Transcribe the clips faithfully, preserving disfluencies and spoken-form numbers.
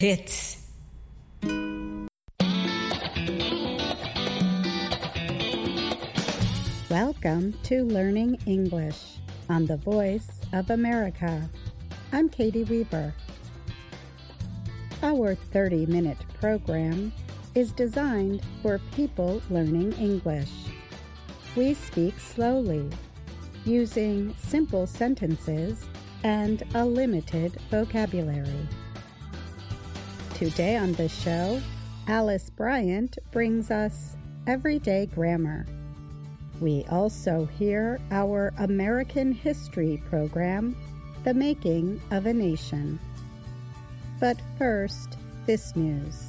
Hits. Welcome to Learning English on the Voice of America. I'm Katie Weaver. Our thirty-minute program is designed for people learning English. We speak slowly, using simple sentences and a limited vocabulary. Today on the show, Alice Bryant brings us Everyday Grammar. We also hear our American history program, The Making of a Nation. But first, this news.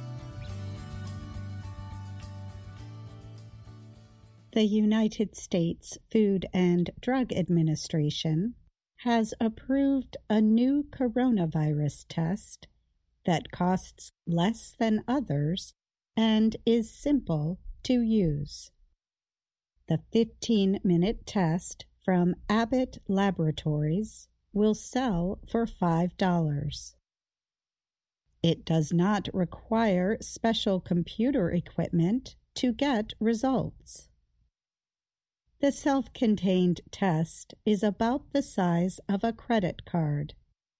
The United States Food and Drug Administration has approved a new coronavirus test that costs less than others and is simple to use. The fifteen-minute test from Abbott Laboratories will sell for five dollars. It does not require special computer equipment to get results. The self-contained test is about the size of a credit card.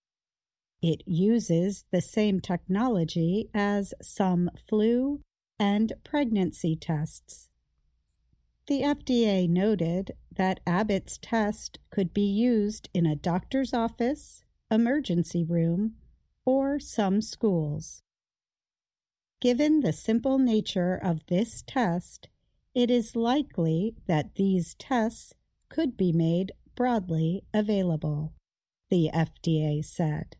It uses the same technology as some flu and pregnancy tests. The F D A noted that Abbott's test could be used in a doctor's office, emergency room, or some schools. Given the simple nature of this test, it is likely that these tests could be made broadly available, the F D A said.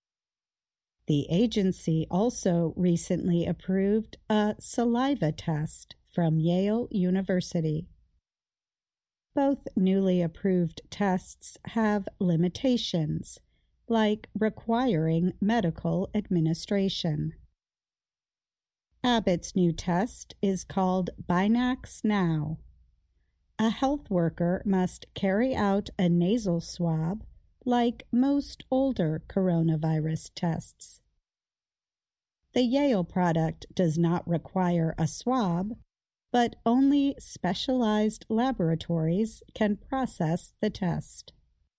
The agency also recently approved a saliva test from Yale University. Both newly approved tests have limitations, like requiring medical administration. Abbott's new test is called BinaxNOW. A health worker must carry out a nasal swab like most older coronavirus tests. The Yale product does not require a swab, but only specialized laboratories can process the test.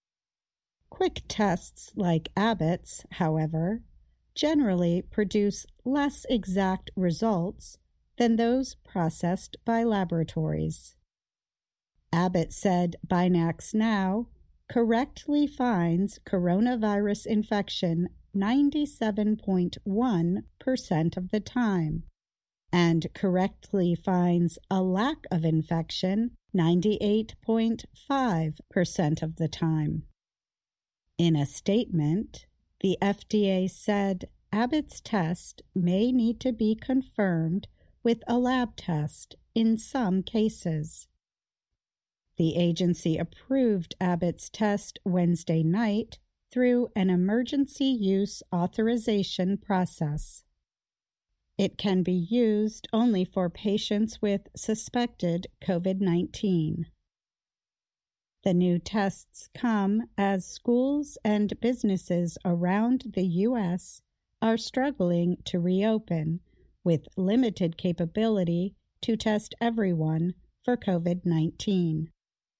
Quick tests like Abbott's, however, generally produce less exact results than those processed by laboratories. Abbott said BinaxNOW correctly finds coronavirus infection ninety-seven point one percent of the time and correctly finds a lack of infection ninety-eight point five percent of the time. In a statement, the F D A said Abbott's test may need to be confirmed with a lab test in some cases. The agency approved Abbott's test Wednesday night through an emergency use authorization process. It can be used only for patients with suspected COVID nineteen. The new tests come as schools and businesses around the U S are struggling to reopen with limited capability to test everyone for COVID nineteen.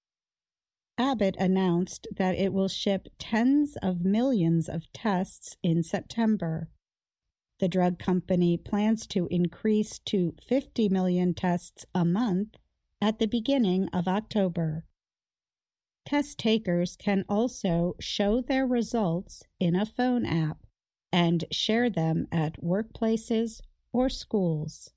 Abbott announced that it will ship tens of millions of tests in September. The drug company plans to increase to fifty million tests a month at the beginning of October. Test takers can also show their results in a phone app and share them at workplaces or schools.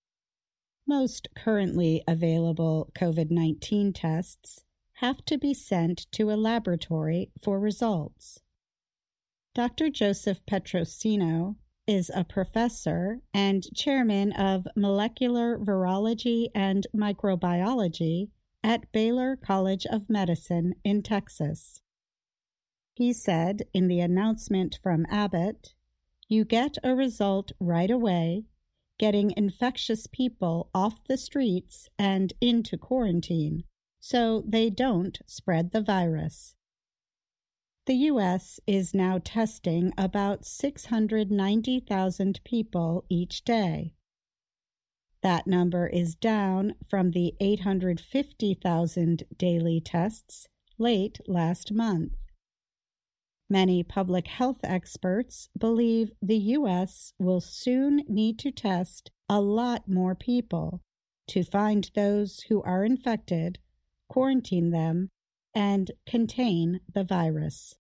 Most currently available COVID nineteen tests have to be sent to a laboratory for results. Doctor Joseph Petrosino is a professor and chairman of molecular virology and microbiology at Baylor College of Medicine in Texas. He said in the announcement from Abbott, "You get a result right away, getting infectious people off the streets and into quarantine, so they don't spread the virus." The U S is now testing about six hundred ninety thousand people each day. That number is down from the eight hundred fifty thousand daily tests late last month. Many public health experts believe the U S will soon need to test a lot more people to find those who are infected, quarantine them, and contain the virus.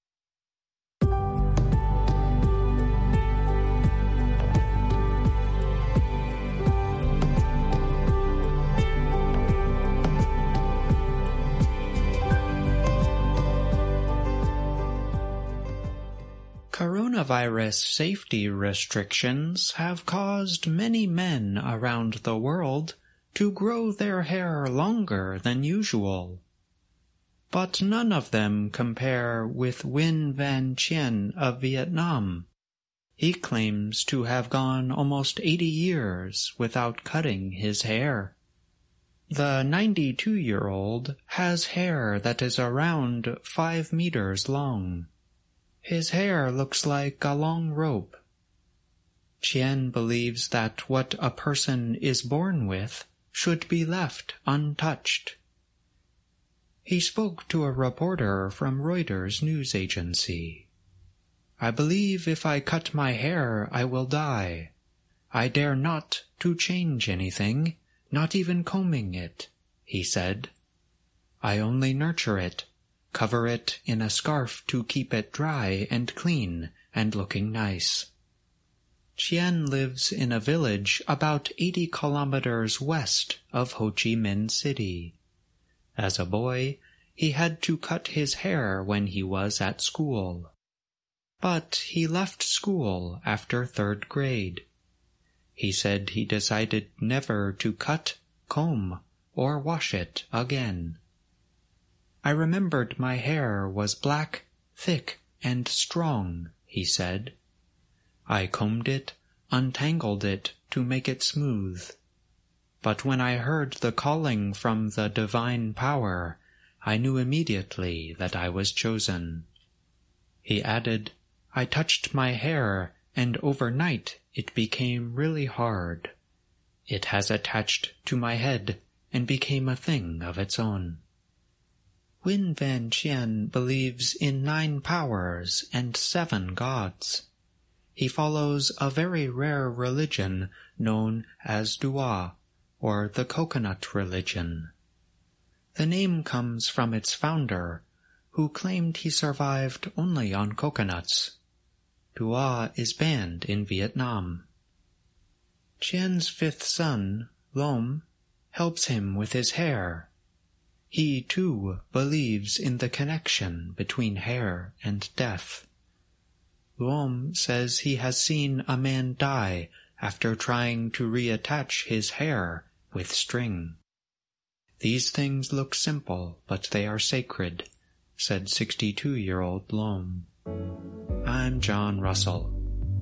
Coronavirus safety restrictions have caused many men around the world to grow their hair longer than usual. But none of them compare with Nguyen Van Chien of Vietnam. He claims to have gone almost eighty years without cutting his hair. The ninety-two-year-old has hair that is around five meters long. His hair looks like a long rope. Chien believes that what a person is born with should be left untouched. He spoke to a reporter from Reuters news agency. "I believe if I cut my hair, I will die. I dare not to change anything, not even combing it," he said. "I only nurture it, cover it in a scarf to keep it dry and clean and looking nice." Chien lives in a village about eighty kilometers west of Ho Chi Minh City. As a boy, he had to cut his hair when he was at school. But he left school after third grade. He said he decided never to cut, comb, or wash it again. "I remembered my hair was black, thick, and strong," he said. "I combed it, untangled it to make it smooth. But when I heard the calling from the divine power, I knew immediately that I was chosen." He added, "I touched my hair, and overnight it became really hard. It has attached to my head and became a thing of its own." Nguyen Van Chien believes in nine powers and seven gods. He follows a very rare religion known as Dua, or the coconut religion. The name comes from its founder, who claimed he survived only on coconuts. Dua is banned in Vietnam. Chien's fifth son, Lom, helps him with his hair. He, too, believes in the connection between hair and death. Lom says he has seen a man die after trying to reattach his hair with string. "These things look simple, but they are sacred," said sixty-two-year-old Lom. I'm John Russell.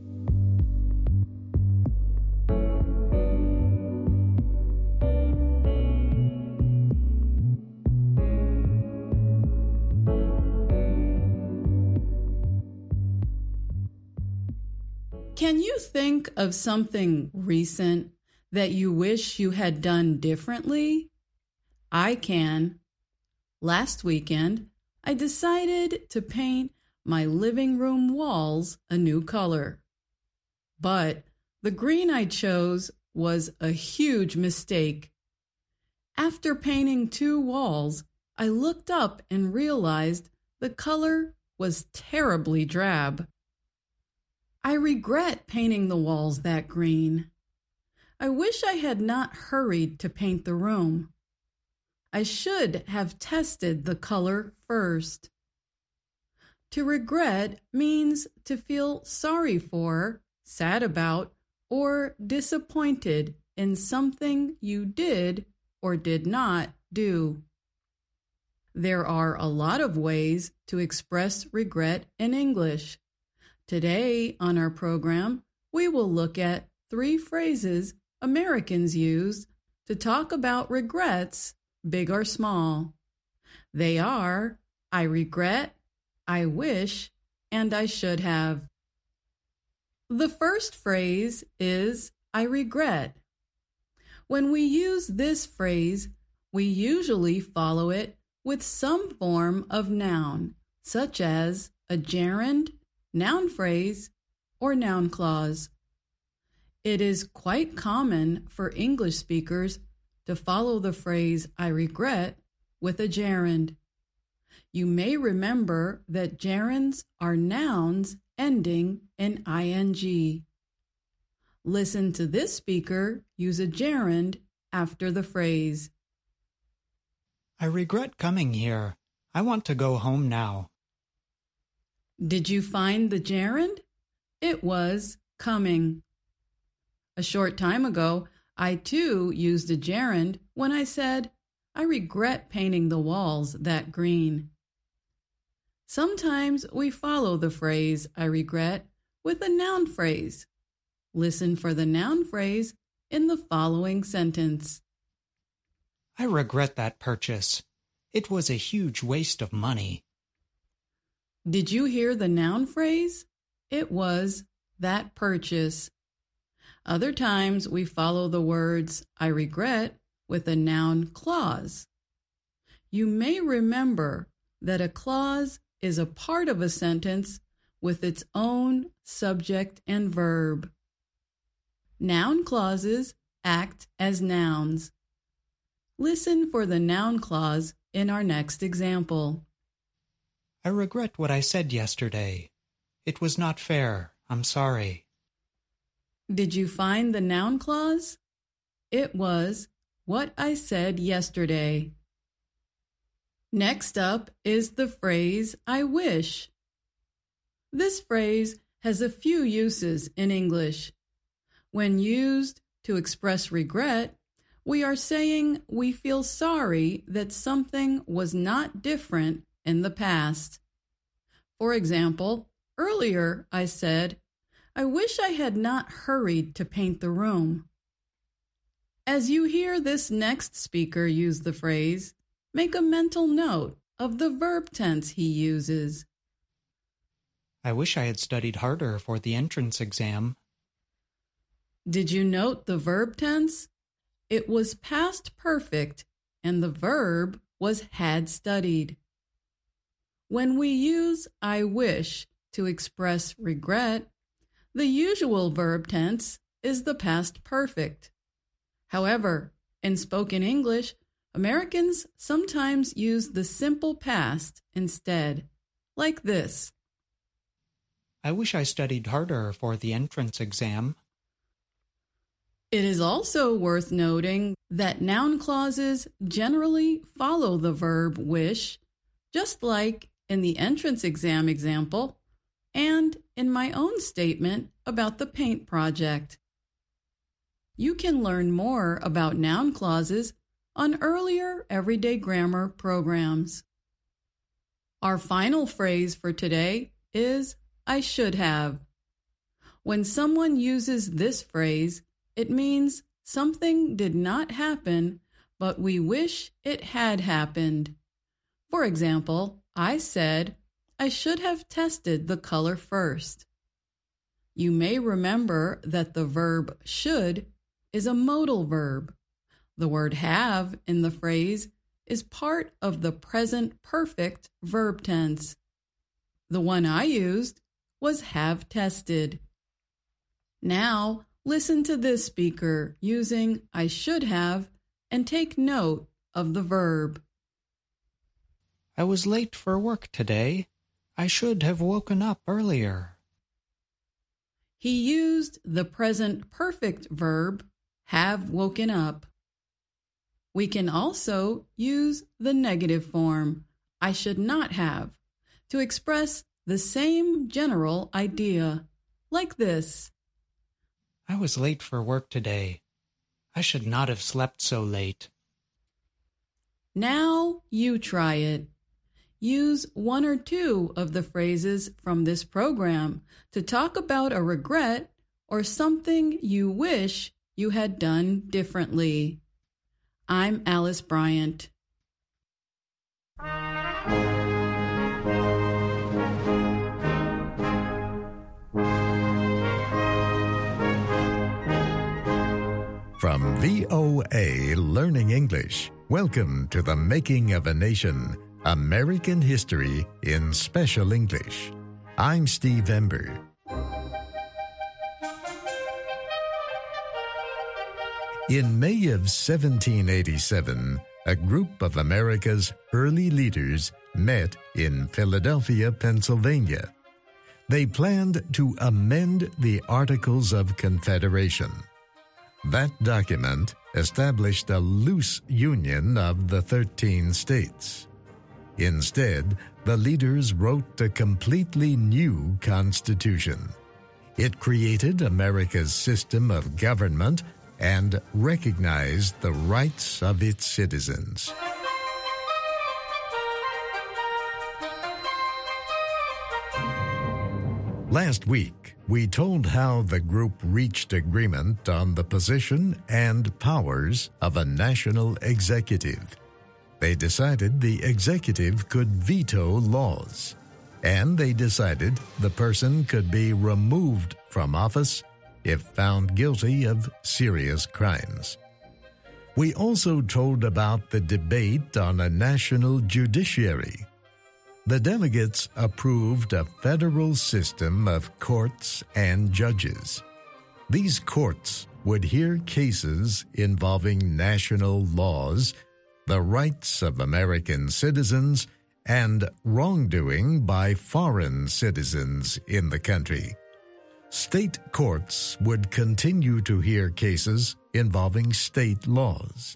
Can you think of something recent that you wish you had done differently? I can. Last weekend, I decided to paint my living room walls a new color. But the green I chose was a huge mistake. After painting two walls, I looked up and realized the color was terribly drab. I regret painting the walls that green. I wish I had not hurried to paint the room. I should have tested the color first. To regret means to feel sorry for, sad about, or disappointed in something you did or did not do. There are a lot of ways to express regret in English. Today on our program, we will look at three phrases Americans use to talk about regrets, big or small. They are, I regret, I wish, and I should have. The first phrase is I regret. When we use this phrase, we usually follow it with some form of noun, such as a gerund, noun phrase, or noun clause. It is quite common for English speakers to follow the phrase I regret with a gerund. You may remember that gerunds are nouns ending in ing. Listen to this speaker use a gerund after the phrase. I regret coming here. I want to go home now. Did you find the gerund? It was coming. A short time ago, I too used a gerund when I said, I regret painting the walls that green. Sometimes we follow the phrase I regret with a noun phrase. Listen for the noun phrase in the following sentence. I regret that purchase. It was a huge waste of money. Did you hear the noun phrase? It was that purchase. Other times we follow the words I regret with a noun clause. You may remember that a clause is a part of a sentence with its own subject and verb. Noun clauses act as nouns. Listen for the noun clause in our next example. I regret what I said yesterday. It was not fair. I'm sorry. Did you find the noun clause? It was what I said yesterday. Next up is the phrase I wish. This phrase has a few uses in English. When used to express regret, we are saying we feel sorry that something was not different in the past. For example, earlier I said, I wish I had not hurried to paint the room. As you hear this next speaker use the phrase, make a mental note of the verb tense he uses. I wish I had studied harder for the entrance exam. Did you note the verb tense? It was past perfect, and the verb was had studied. When we use I wish to express regret, the usual verb tense is the past perfect. However, in spoken English, Americans sometimes use the simple past instead, like this. I wish I studied harder for the entrance exam. It is also worth noting that noun clauses generally follow the verb wish, just like in the entrance exam example and in my own statement about the paint project. You can learn more about noun clauses on earlier Everyday Grammar programs. Our final phrase for today is I should have. When someone uses this phrase, it means something did not happen, but we wish it had happened. For example, I said, I should have tested the color first. You may remember that the verb should is a modal verb. The word have in the phrase is part of the present perfect verb tense. The one I used was have tested. Now, listen to this speaker using I should have and take note of the verb. I was late for work today. I should have woken up earlier. He used the present perfect verb have woken up. We can also use the negative form, I should not have, to express the same general idea, like this. I was late for work today. I should not have slept so late. Now you try it. Use one or two of the phrases from this program to talk about a regret or something you wish you had done differently. I'm Alice Bryant. From V O A Learning English, welcome to the Making of a Nation, American History in Special English. I'm Steve Ember. In May of seventeen eighty-seven, a group of America's early leaders met in Philadelphia, Pennsylvania. They planned to amend the Articles of Confederation. That document established a loose union of the thirteen states. Instead, the leaders wrote a completely new constitution. It created America's system of government and recognized the rights of its citizens. Last week, we told how the group reached agreement on the position and powers of a national executive. They decided the executive could veto laws, and they decided the person could be removed from office if found guilty of serious crimes. We also told about the debate on a national judiciary. The delegates approved a federal system of courts and judges. These courts would hear cases involving national laws, the rights of American citizens, and wrongdoing by foreign citizens in the country. State courts would continue to hear cases involving state laws.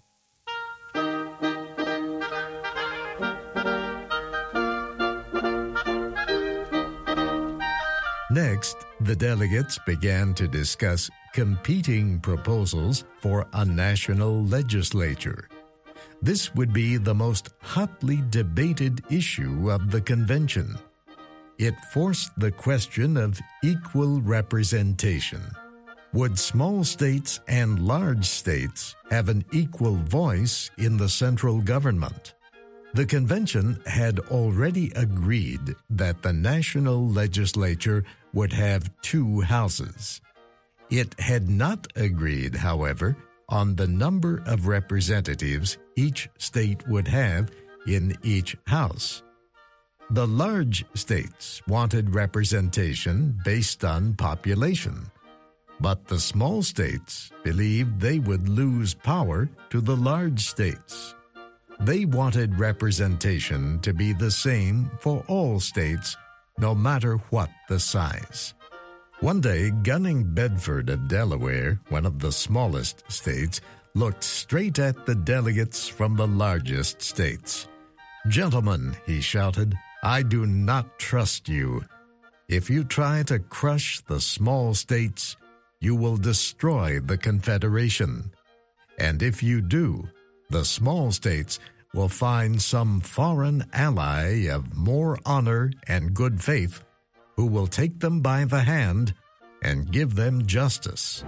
Next, the delegates began to discuss competing proposals for a national legislature. This would be the most hotly debated issue of the convention. It forced the question of equal representation. Would small states and large states have an equal voice in the central government? The convention had already agreed that the national legislature would have two houses. It had not agreed, however, on the number of representatives each state would have in each house. The large states wanted representation based on population, but the small states believed they would lose power to the large states. They wanted representation to be the same for all states, no matter what the size. One day, Gunning Bedford of Delaware, one of the smallest states, looked straight at the delegates from the largest states. "Gentlemen," he shouted, "I do not trust you. If you try to crush the small states, you will destroy the Confederation. And if you do, the small states will find some foreign ally of more honor and good faith who will take them by the hand and give them justice."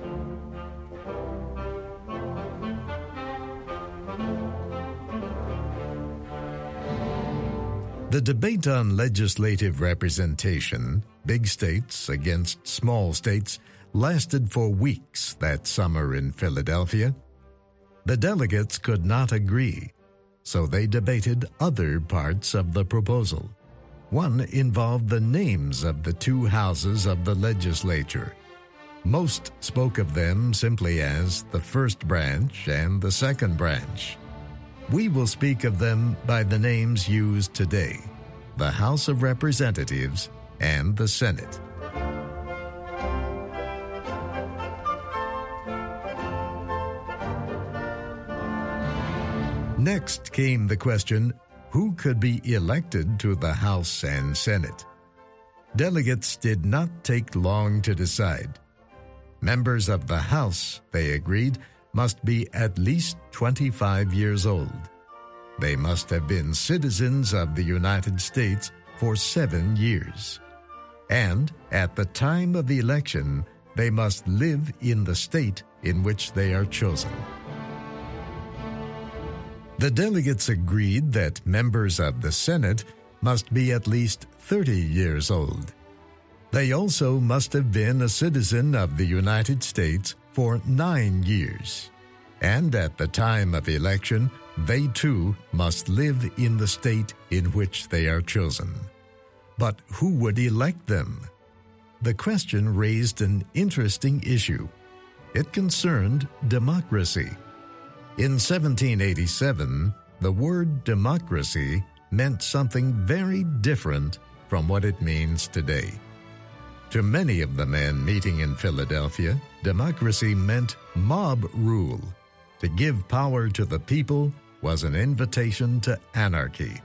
The debate on legislative representation, big states against small states, lasted for weeks that summer in Philadelphia. The delegates could not agree, so they debated other parts of the proposal. One involved the names of the two houses of the legislature. Most spoke of them simply as the first branch and the second branch. We will speak of them by the names used today, the House of Representatives and the Senate. Next came the question, who could be elected to the House and Senate? Delegates did not take long to decide. Members of the House, they agreed, must be at least twenty-five years old. They must have been citizens of the United States for seven years. And at the time of the election, they must live in the state in which they are chosen. The delegates agreed that members of the Senate must be at least thirty years old. They also must have been a citizen of the United States for nine years. And at the time of election, they too must live in the state in which they are chosen. But who would elect them? The question raised an interesting issue. It concerned democracy. In seventeen eighty-seven, the word democracy meant something very different from what it means today. To many of the men meeting in Philadelphia, democracy meant mob rule. To give power to the people was an invitation to anarchy.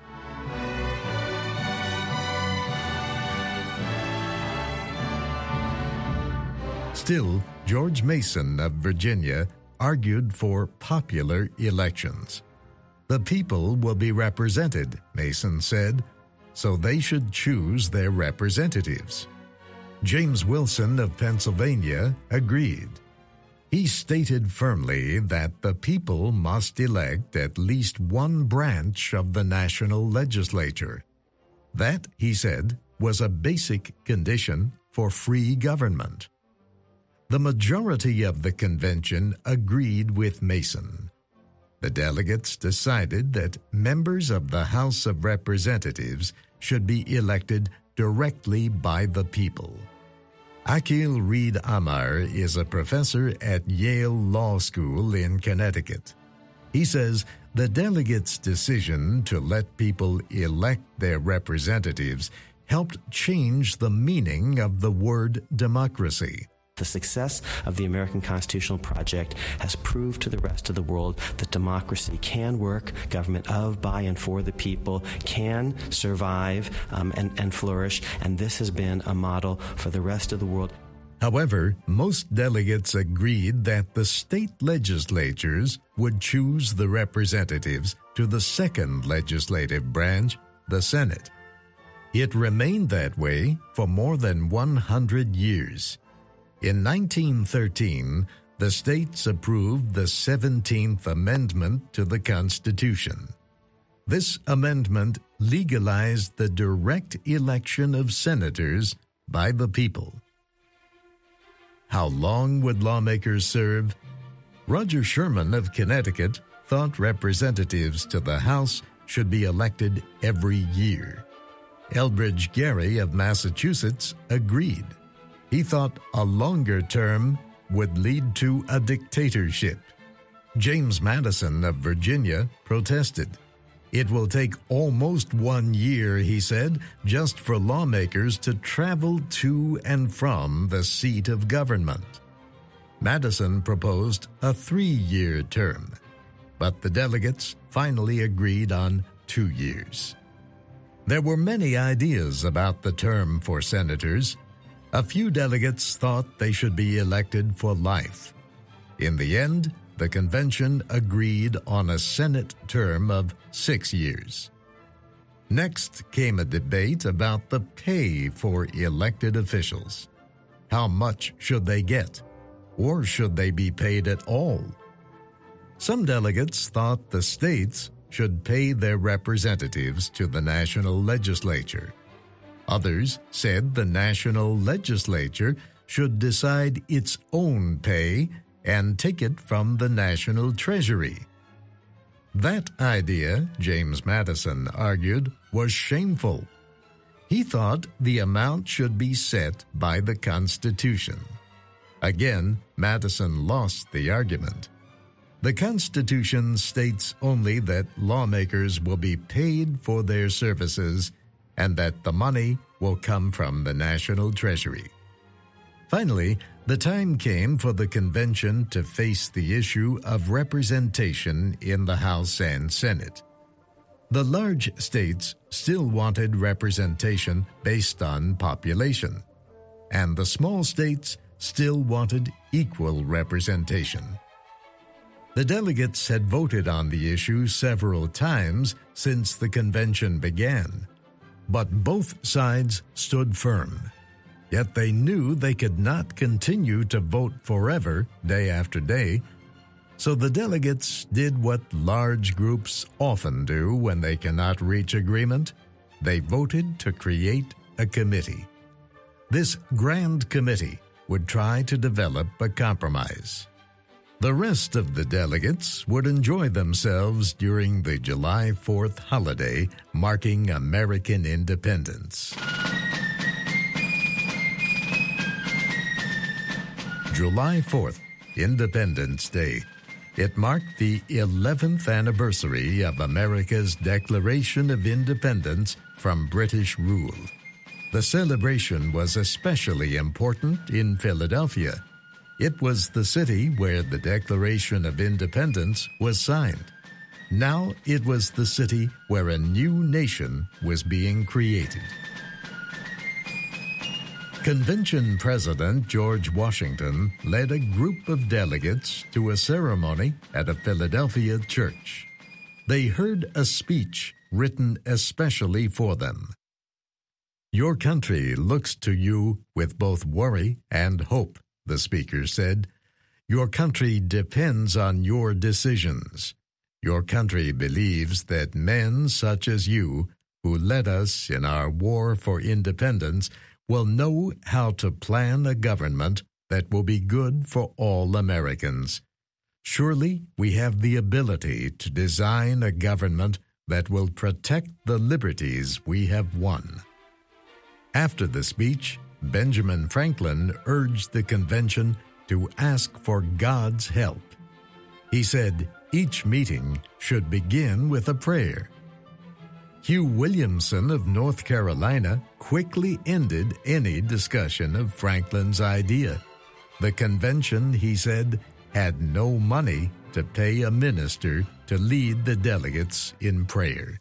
Still, George Mason of Virginia argued for popular elections. The people will be represented, Mason said, so they should choose their representatives. James Wilson of Pennsylvania agreed. He stated firmly that the people must elect at least one branch of the national legislature. That, he said, was a basic condition for free government. The majority of the convention agreed with Mason. The delegates decided that members of the House of Representatives should be elected directly by the people. Akil Reed Amar is a professor at Yale Law School in Connecticut. He says the delegates' decision to let people elect their representatives helped change the meaning of the word democracy. The success of the American Constitutional Project has proved to the rest of the world that democracy can work, government of, by, and for the people can survive um, and, and flourish, and this has been a model for the rest of the world. However, most delegates agreed that the state legislatures would choose the representatives to the second legislative branch, the Senate. It remained that way for more than one hundred years. In nineteen thirteen, the states approved the seventeenth Amendment to the Constitution. This amendment legalized the direct election of senators by the people. How long would lawmakers serve? Roger Sherman of Connecticut thought representatives to the House should be elected every year. Elbridge Gerry of Massachusetts agreed. He thought a longer term would lead to a dictatorship. James Madison of Virginia protested. It will take almost one year, he said, just for lawmakers to travel to and from the seat of government. Madison proposed a three-year term, but the delegates finally agreed on two years. There were many ideas about the term for senators. A few delegates thought they should be elected for life. In the end, the convention agreed on a Senate term of six years. Next came a debate about the pay for elected officials. How much should they get? Or should they be paid at all? Some delegates thought the states should pay their representatives to the national legislature. Others said the national legislature should decide its own pay and take it from the national treasury. That idea, James Madison argued, was shameful. He thought the amount should be set by the Constitution. Again, Madison lost the argument. The Constitution states only that lawmakers will be paid for their services and that the money will come from the national treasury. Finally, the time came for the convention to face the issue of representation in the House and Senate. The large states still wanted representation based on population, and the small states still wanted equal representation. The delegates had voted on the issue several times since the convention began, but both sides stood firm. Yet they knew they could not continue to vote forever, day after day, so the delegates did what large groups often do when they cannot reach agreement. They voted to create a committee. This Grand Committee would try to develop a compromise. The rest of the delegates would enjoy themselves during the July fourth holiday marking American independence. July fourth, Independence Day. It marked the eleventh anniversary of America's Declaration of Independence from British rule. The celebration was especially important in Philadelphia. It was the city where the Declaration of Independence was signed. Now it was the city where a new nation was being created. Convention President George Washington led a group of delegates to a ceremony at a Philadelphia church. They heard a speech written especially for them. "Your country looks to you with both worry and hope," the speaker said. "Your country depends on your decisions. Your country believes that men such as you, who led us in our war for independence, will know how to plan a government that will be good for all Americans. Surely we have the ability to design a government that will protect the liberties we have won." After the speech, Benjamin Franklin urged the convention to ask for God's help. He said each meeting should begin with a prayer. Hugh Williamson of North Carolina quickly ended any discussion of Franklin's idea. The convention, he said, had no money to pay a minister to lead the delegates in prayer.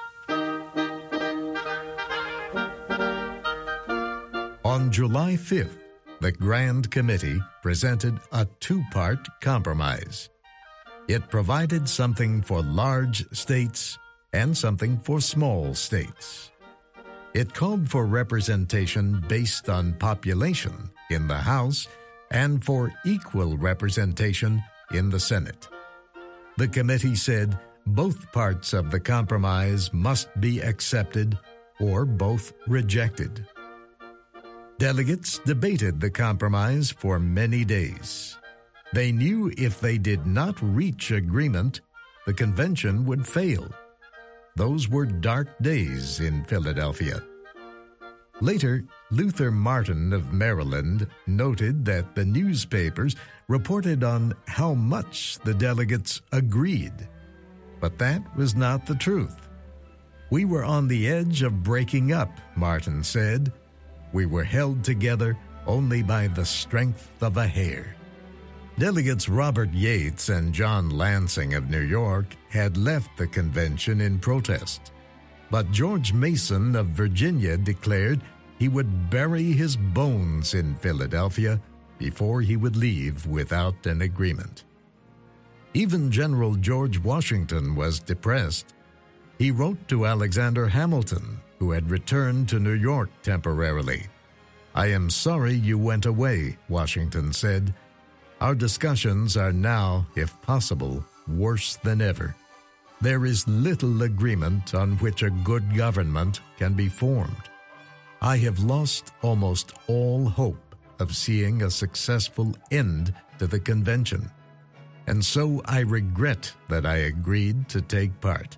On July fifth, the Grand Committee presented a two-part compromise. It provided something for large states and something for small states. It called for representation based on population in the House and for equal representation in the Senate. The committee said both parts of the compromise must be accepted or both rejected. Delegates debated the compromise for many days. They knew if they did not reach agreement, the convention would fail. Those were dark days in Philadelphia. Later, Luther Martin of Maryland noted that the newspapers reported on how much the delegates agreed. But that was not the truth. "We were on the edge of breaking up," Martin said. "We were held together only by the strength of a hair." Delegates Robert Yates and John Lansing of New York had left the convention in protest. But George Mason of Virginia declared he would bury his bones in Philadelphia before he would leave without an agreement. Even General George Washington was depressed. He wrote to Alexander Hamilton, who had returned to New York temporarily. "I am sorry you went away," Washington said. "Our discussions are now, if possible, worse than ever. There is little agreement on which a good government can be formed. I have lost almost all hope of seeing a successful end to the convention, and so I regret that I agreed to take part."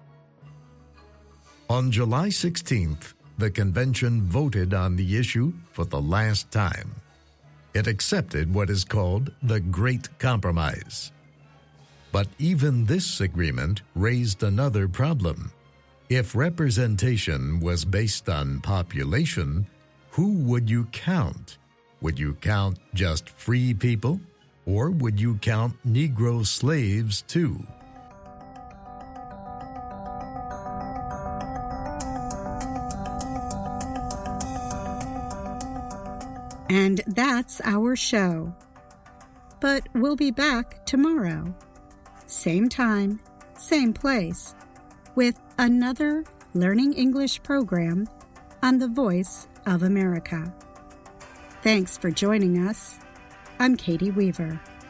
On July sixteenth, the convention voted on the issue for the last time. It accepted what is called the Great Compromise. But even this agreement raised another problem. If representation was based on population, who would you count? Would you count just free people, or would you count Negro slaves too? And that's our show. But we'll be back tomorrow. Same time, same place, with another Learning English program on the Voice of America. Thanks for joining us. I'm Katie Weaver.